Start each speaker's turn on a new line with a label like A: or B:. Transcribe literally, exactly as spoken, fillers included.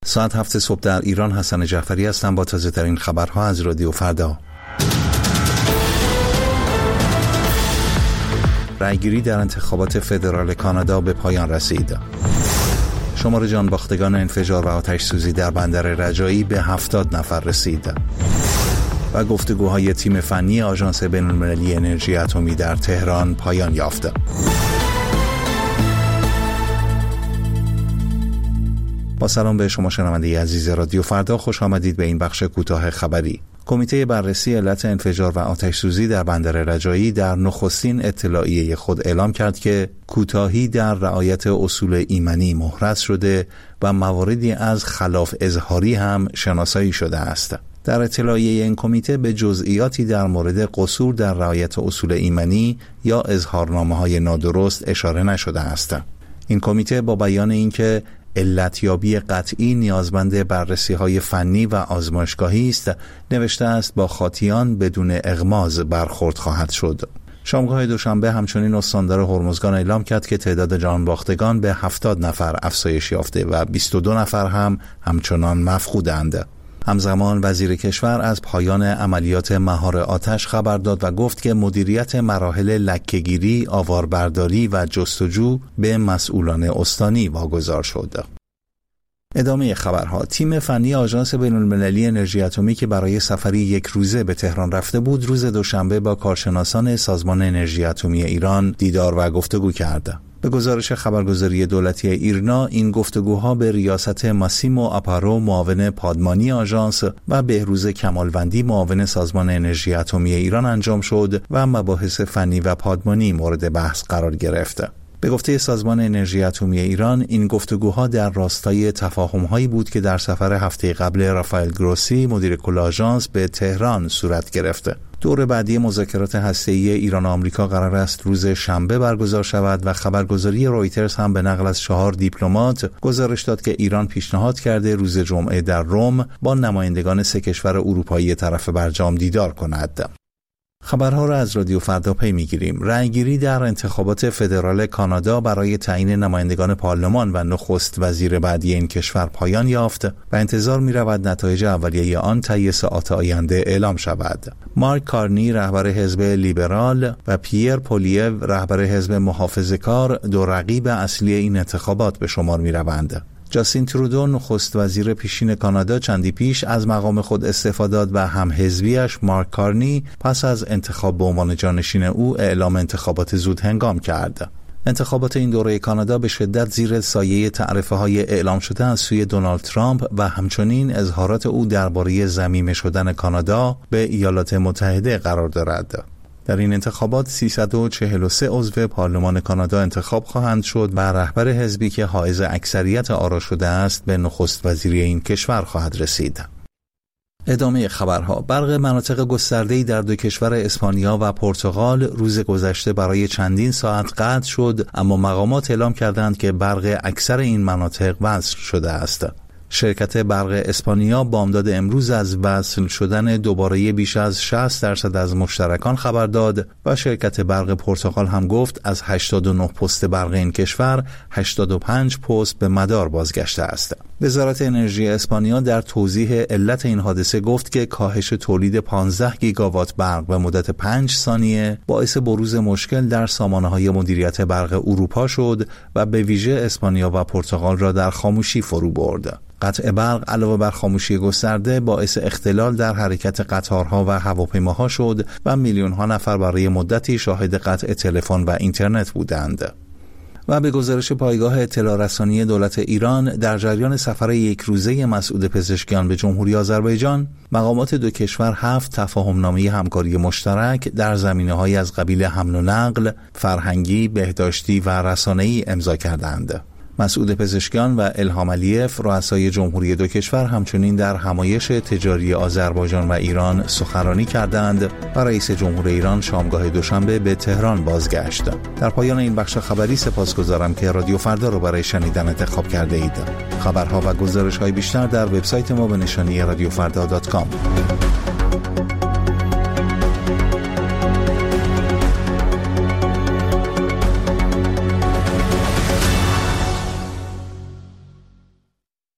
A: ساعت هفت صبح در ایران. حسن جعفری هستم با تازه ترین خبرها از رادیو فردا. رأیگیری در انتخابات فدرال کانادا به پایان رسید. شمار جانباختگان انفجار و آتش سوزی در بندر رجایی به هفتاد نفر رسید. و گفتگوهای تیم فنی آژانس بین‌المللی انرژی اتمی در تهران پایان یافت. با سلام به شما شنونده عزیز رادیو فردا، خوش آمدید به این بخش کوتاه خبری. کمیته بررسی علت انفجار و آتش سوزی در بندر رجایی در نخستین اطلاعیه خود اعلام کرد که کوتاهی در رعایت اصول ایمنی محرز شده و مواردی از خلاف اظهاری هم شناسایی شده است. در اطلاعیه این کمیته به جزئیاتی در مورد قصور در رعایت اصول ایمنی یا اظهارنامه‌های نادرست اشاره نشده است. این کمیته با بیان اینکه علتیابی قطعی نیازمند بررسی‌های فنی و آزمایشگاهی است، نوشته است با خاطیان بدون اغماض برخورد خواهد شد. شامگاه دوشنبه همچنین استاندار هرمزگان اعلام کرد که تعداد جانباختگان به هفتاد نفر افزایش یافته و بیست و دو نفر هم همچنان مفقودند. همزمان وزیر کشور از پایان عملیات مهار آتش خبر داد و گفت که مدیریت مراحل لکه‌گیری، آواربرداری و جستجو به مسئولان استانی واگذار شد. ادامه خبرها. تیم فنی آژانس بین‌المللی انرژی اتمی که برای سفری یک روزه به تهران رفته بود، روز دوشنبه با کارشناسان سازمان انرژی اتمی ایران دیدار و گفتگو کرد. به گزارش خبرگزاری دولتی ایرنا، این گفتگوها به ریاست ماسیمو آپارو معاون پادمانی آژانس و بهروز کمالوندی معاون سازمان انرژی اتمی ایران انجام شد و مباحث فنی و پادمانی مورد بحث قرار گرفت. به گفته سازمان انرژی اتمی ایران، این گفتگوها در راستای تفاهم‌هایی بود که در سفر هفته قبل رافائل گروسی مدیر کل آژانس به تهران صورت گرفت. دور بعدی مذاکرات هسته‌ای ایران و آمریکا قرار است روز شنبه برگزار شود و خبرگزاری رویترز هم به نقل از چهار دیپلمات گزارش داد که ایران پیشنهاد کرده روز جمعه در روم با نمایندگان سه کشور اروپایی طرف برجام دیدار کند. خبرها را از رادیو فردا پی می‌گیریم. رأیگیری در انتخابات فدرال کانادا برای تعیین نمایندگان پارلمان و نخست وزیر بعدی این کشور پایان یافت و انتظار می‌رود نتایج اولیه آن طی ساعات آینده اعلام شود. مارک کارنی رهبر حزب لیبرال و پیر پولیو رهبر حزب محافظه‌کار دو رقیب اصلی این انتخابات به شمار می‌روند. جاستین ترودو نخست وزیر پیشین کانادا چندی پیش از مقام خود استعفا داد و هم حزبیش مارک کارنی پس از انتخاب به عنوان جانشین او اعلام انتخابات زود هنگام کرد. انتخابات این دوره کانادا به شدت زیر سایه تعرفه‌های اعلام شده از سوی دونالد ترامپ و همچنین اظهارات او درباره ضمیمه شدن کانادا به ایالات متحده قرار دارد. در این انتخابات سیصد و چهل و سه عضو پارلمان کانادا انتخاب خواهند شد و رهبر حزبی که حائز اکثریت آرا شده است به نخست وزیری این کشور خواهد رسید. ادامه خبرها. برق مناطق گسترده‌ای در دو کشور اسپانیا و پرتغال روز گذشته برای چندین ساعت قطع شد، اما مقامات اعلام کردند که برق اکثر این مناطق وصل شده است. شرکت برق اسپانیا بامداد امروز از وصل شدن دوباره بیش از شصت درصد از مشترکان خبر داد و شرکت برق پرتغال هم گفت از هشتاد و نه پست برق این کشور هشتاد و پنج پست به مدار بازگشته است. وزارت انرژی اسپانیا در توضیح علت این حادثه گفت که کاهش تولید پانزده گیگاوات برق به مدت پنج ثانیه باعث بروز مشکل در سامانه‌های مدیریت برق اروپا شد و به ویژه اسپانیا و پرتغال را در خاموشی فرو برد. قطع برق علاوه بر خاموشی گسترده باعث اختلال در حرکت قطارها و هواپیماها شد و میلیون‌ها نفر برای مدتی شاهد قطع تلفن و اینترنت بودند. و به گزارش پایگاه اطلاع رسانی دولت ایران، در جریان سفر یک روزه مسعود پزشکیان به جمهوری آذربایجان، مقامات دو کشور هفت تفاهمنامه همکاری مشترک در زمینه‌های از قبیل حمل و نقل، فرهنگی، بهداشتی و رسانه‌ای امضا کردند. مسعود پزشکیان و الهام علیف رؤسای جمهوری دو کشور همچنین در همایش تجاری آذربایجان و ایران سخنرانی کردند و رئیس جمهور ایران شامگاه دوشنبه به تهران بازگشت. در پایان این بخش خبری سپاسگزارم که رادیو فردا رو برای شنیدن انتخاب کرده اید. خبرها و گزارش‌های بیشتر در وبسایت ما به نشانی رادیو فردا دات کام.